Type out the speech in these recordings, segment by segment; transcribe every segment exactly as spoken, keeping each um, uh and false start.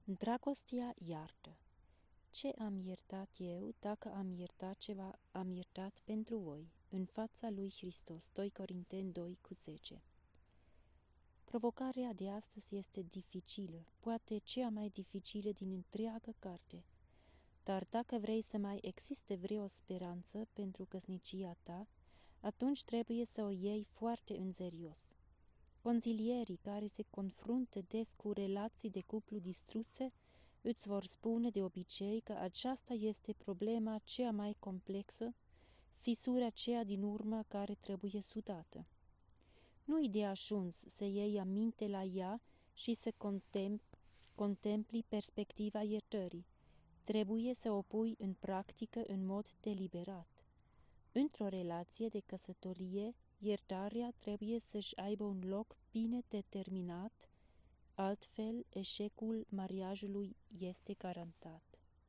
Dragostea iartă. Ce am iertat eu, dacă am iertat ceva, am iertat pentru voi, în fața lui Hristos. doi Corinteni doi cu zece. Provocarea de astăzi este dificilă, poate cea mai dificilă din întreaga carte. Dar dacă vrei să mai existe vreo speranță pentru căsnicia ta, atunci trebuie să o iei foarte în serios. Consilierii care se confruntă des cu relații de cuplu distruse îți vor spune de obicei că aceasta este problema cea mai complexă, fisura cea din urmă care trebuie sudată. Nu-i de ajuns să iei aminte la ea și să contempli, contempli perspectiva iertării. Trebuie să o pui în practică în mod deliberat. Într-o relație de căsătorie, iertarea trebuie să-și aibă un loc bine determinat, altfel eșecul mariajului este garantat.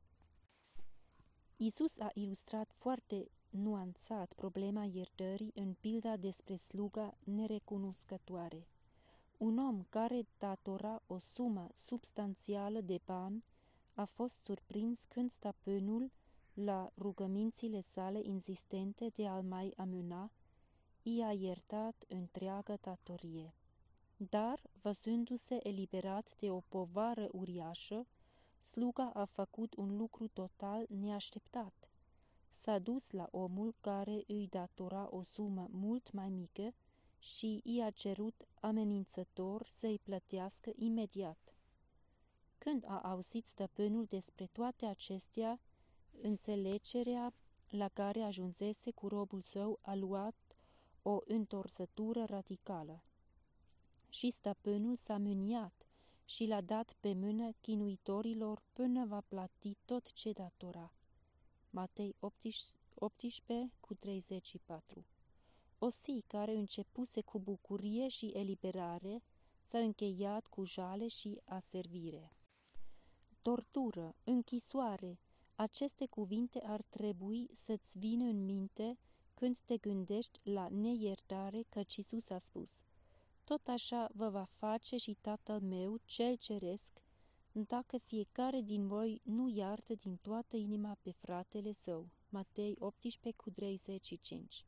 Iisus a ilustrat foarte nuanțat problema iertării în pilda despre sluga nerecunoscătoare. Un om care datora o sumă substanțială de bani a fost surprins când stăpânul, la rugămințile sale insistente de a-l mai amâna, i-a iertat întreaga datorie. Dar, văzându-se eliberat de o povară uriașă, sluga a făcut un lucru total neașteptat. S-a dus la omul care îi datora o sumă mult mai mică și i-a cerut amenințător să-i plătească imediat. Când a auzit stăpânul despre toate acestea, înțelegerea la care ajunsese cu robul său a luat o întorsătură radicală. Și stăpânul s-a mâniat și l-a dat pe mână chinuitorilor până va plăti tot ce datora. Matei optsprezece cu treizeci și patru. O zi care începuse cu bucurie și eliberare s-a încheiat cu jale și aservire. Tortură, închisoare, aceste cuvinte ar trebui să-ți vină în minte când te gândești la neiertare, căci Iisus a spus: tot așa vă va face și Tatăl meu, cel ceresc, dacă fiecare din voi nu iartă din toată inima pe fratele său. Matei optsprezece cu treizeci și cinci.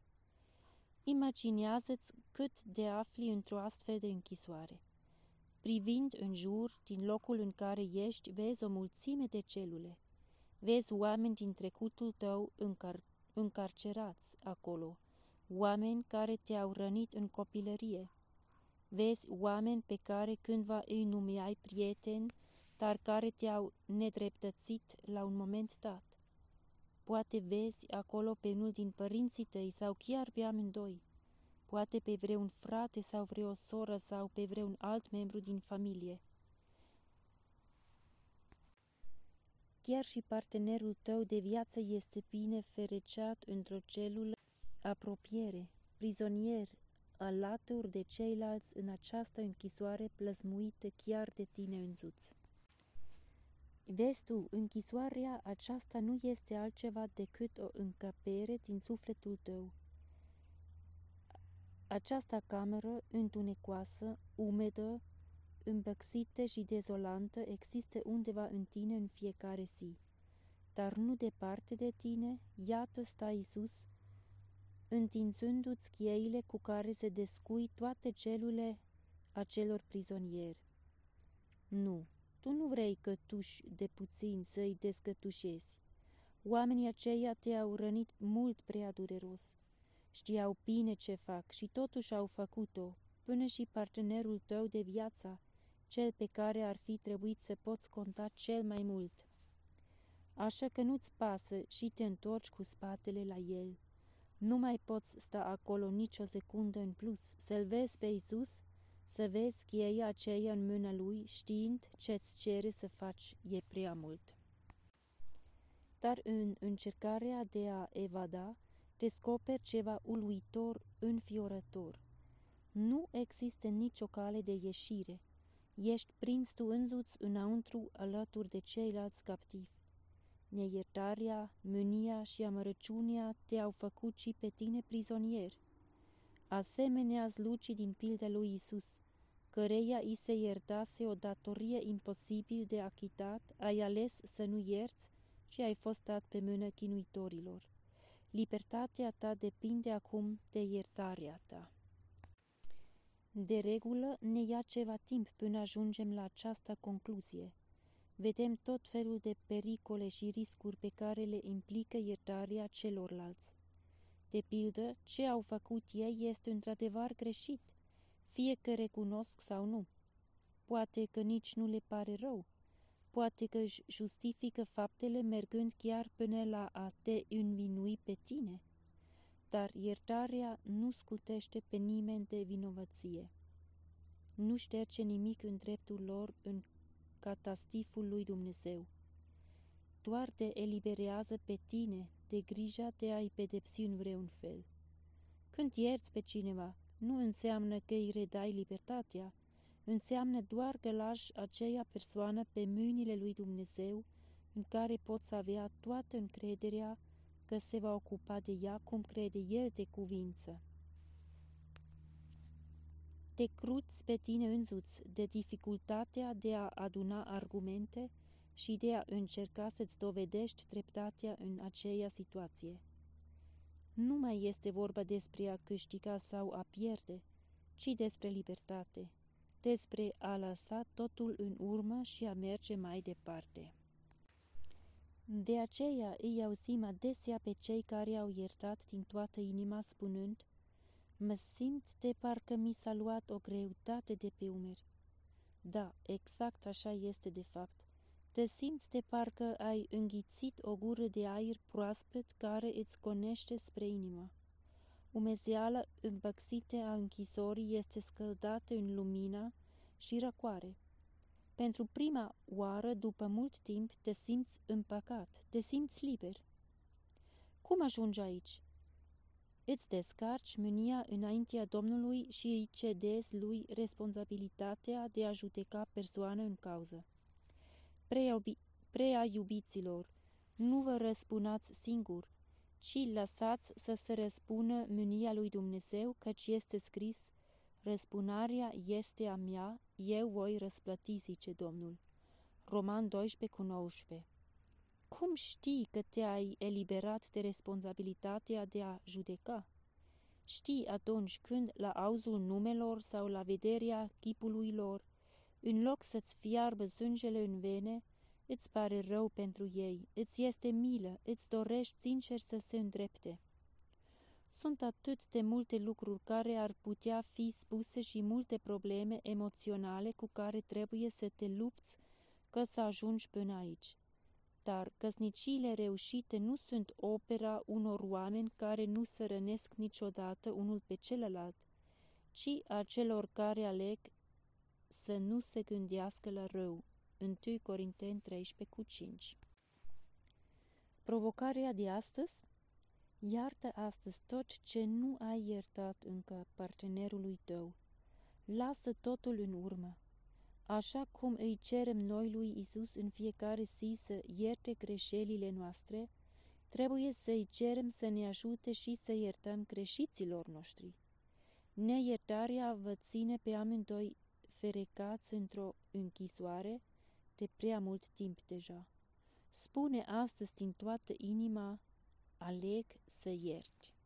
Imaginează-ți cât de afli într-o astfel de închisoare. Privind în jur, din locul în care ești, vezi o mulțime de celule. Vezi oameni din trecutul tău încar- încarcerați acolo, oameni care te-au rănit în copilărie. Vezi oameni pe care cândva îi numeai prieteni, dar care te-au nedreptățit la un moment dat. Poate vezi acolo pe unul din părinții tăi sau chiar pe amândoi. Poate pe vreun frate sau vreo soră sau pe vreun alt membru din familie. Chiar și partenerul tău de viață este bine fericiat într-o celulă apropiere, prizonier, alături de ceilalți în această închisoare plăzmuită chiar de tine însuți. Vezi tu, închisoarea aceasta nu este altceva decât o încăpere din sufletul tău. Această cameră întunecoasă, umedă, îmbăxită și dezolantă există undeva în tine în fiecare zi. Dar nu departe de tine, iată sta Iisus, întinzându-ți cheile cu care se descui toate celule acelor prizonieri. Nu, tu nu vrei cătuși de puțin să-i descătușezi. Oamenii aceia te-au rănit mult prea dureros. Știau bine ce fac și totuși au făcut-o, până și partenerul tău de viață, cel pe care ar fi trebuit să poți conta cel mai mult. Așa că nu-ți pasă și te întorci cu spatele la el. Nu mai poți sta acolo nicio secundă în plus, să-l vezi pe Iisus, să vezi cheia aceea în mâna lui, știind ce-ți cere să faci, e prea mult. Dar în încercarea de a evada, descoperi ceva uluitor, înfiorător. Nu există nicio cale de ieșire. Ești prins tu însuți înăuntru alături de ceilalți captivi. Neiertarea, mânia și amărăciunea te-au făcut și pe tine prizonier. Asemenea slucii din pilda lui Iisus, căreia i se iertase o datorie imposibil de achitat, ai ales să nu ierți și ai fost dat pe mână chinuitorilor. Libertatea ta depinde acum de iertarea ta. De regulă, ne ia ceva timp până ajungem la această concluzie. Vedem tot felul de pericole și riscuri pe care le implică iertarea celorlalți. De pildă, ce au făcut ei este într-adevăr greșit, fie că recunosc sau nu. Poate că nici nu le pare rău, poate că își justifică faptele mergând chiar până la a te învinui pe tine. Dar iertarea nu scutește pe nimeni de vinovăție. Nu șterge nimic în dreptul lor în catastiful lui Dumnezeu. Doar te eliberează pe tine de grija de a-i pedepsi în vreun fel. Când ierți pe cineva, nu înseamnă că îi redai libertatea, înseamnă doar că lași aceea persoană pe mâinile lui Dumnezeu, în care poți avea toată încrederea că se va ocupa de ea cum crede El de cuvință. Te cruți pe tine însuți de dificultatea de a aduna argumente și de a încerca să-ți dovedești dreptatea în aceea situație. Nu mai este vorba despre a câștiga sau a pierde, ci despre libertate, despre a lăsa totul în urmă și a merge mai departe. De aceea îi auzim adesea pe cei care au iertat din toată inima spunând: mă simt de parcă mi s-a luat o greutate de pe umeri. Da, exact așa este de fapt. Te simți de parcă ai înghițit o gură de aer proaspăt care îți gonește spre inimă. Umezeala împăxită a închisorii este scăldată în lumina și răcoare. Pentru prima oară, după mult timp, te simți împăcat, te simți liber. Cum ajungi aici? Îți descarci mânia înaintea Domnului și îi cedezi lui responsabilitatea de a judeca persoana în cauză. Prea, prea iubiților, nu vă răspunați singur, ci lăsați să se răspună mânia lui Dumnezeu, căci este scris: răspunarea este a mea, eu voi răsplăti, zice Domnul. Roman doisprezece cu nouăsprezece. Cum știi că te-ai eliberat de responsabilitatea de a judeca? Știi atunci când, la auzul numelor sau la vederea chipului lor, în loc să-ți fiarbă sângele în vene, îți pare rău pentru ei, îți este milă, îți dorești sincer să se îndrepte. Sunt atât de multe lucruri care ar putea fi spuse și multe probleme emoționale cu care trebuie să te lupți ca să ajungi până aici. Dar căsniciile reușite nu sunt opera unor oameni care nu se rănesc niciodată unul pe celălalt, ci a celor care aleg să nu se gândească la rău. întâi Corinteni treisprezece cu cinci. Provocarea de astăzi? Iartă astăzi tot ce nu ai iertat încă partenerului tău. Lasă totul în urmă. Așa cum îi cerem noi lui Isus în fiecare zi să ierte greșelile noastre, trebuie să-i cerem să ne ajute și să iertăm greșiților noștri. Neiertarea vă ține pe amândoi ferecați într-o închisoare de prea mult timp deja. Spune astăzi din toată inima: aleg să iert.